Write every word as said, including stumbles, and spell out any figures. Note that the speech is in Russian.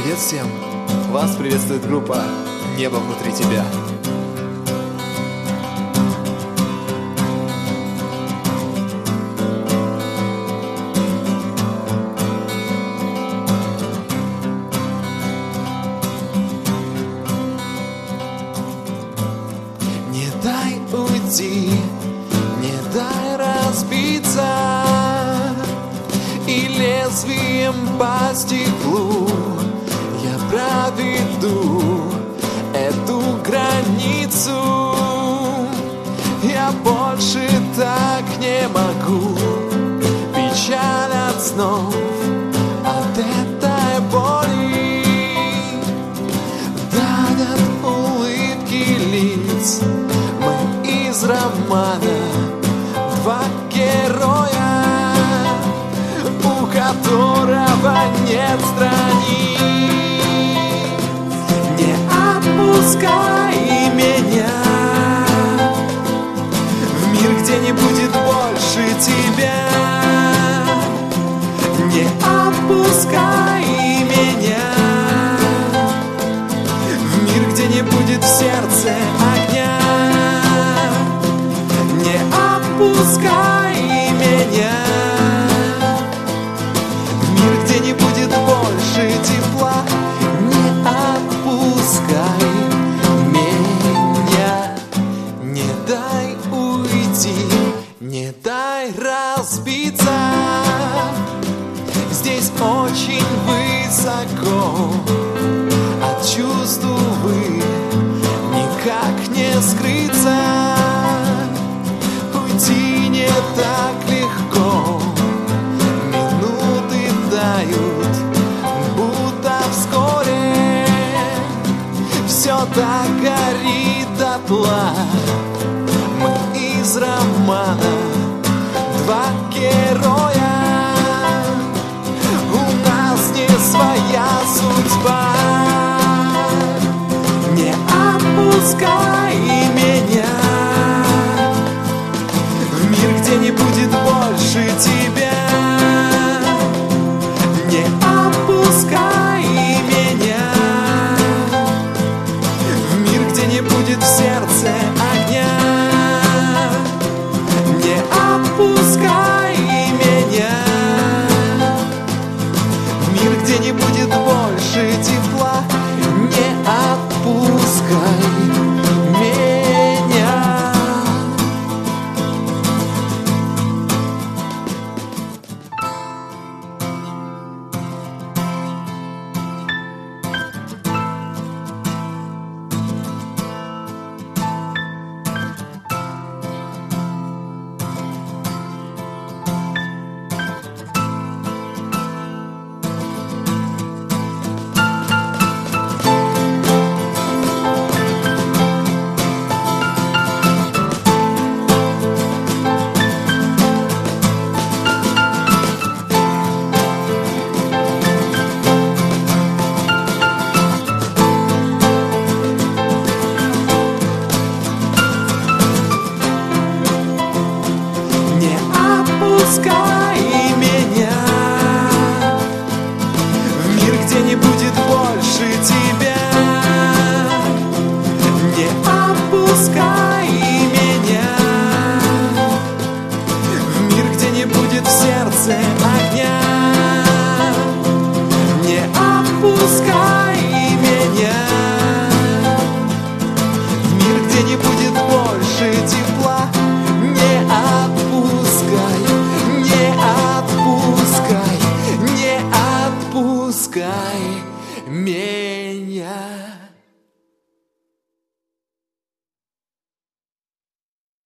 Привет всем! Вас приветствует группа «Небо внутри тебя». Не дай уйти, не дай разбиться, и лезвием по стеклу я проведу эту границу. Я больше так не могу. Печаль от снов, от этой боли давят улыбки лиц. Мы из романа два героя, у которого нет страниц. Не отпускай меня в мир, где не будет больше тебя. Не отпускай меня в мир, где не будет в сердце огня. Не отпускай меня в мир, где не будет больше тепла. Не отпускай меня, не дай уйти, не дай разбиться. Здесь очень высоко, от чувств, увы, никак не скрыться. Уйти не так легко, минуты дают, будто вскоре все так горит дотла. Мы из романа два героя, у нас не своя судьба. Не отпускай меня в мир, где не будет больше тебя. Не отпускай меня в мир, где не будет в сердце огня. Не отпускай меня в мир, где не будет больше тепла. Не отпускай меня. Не отпускай меня в мир, где не будет больше тебя. Не отпускай меня в мир, где не будет в сердце огня. Не отпускай меня в мир, где не будет больше тепла. Не отпускай, не отпускай, не отпускай меня.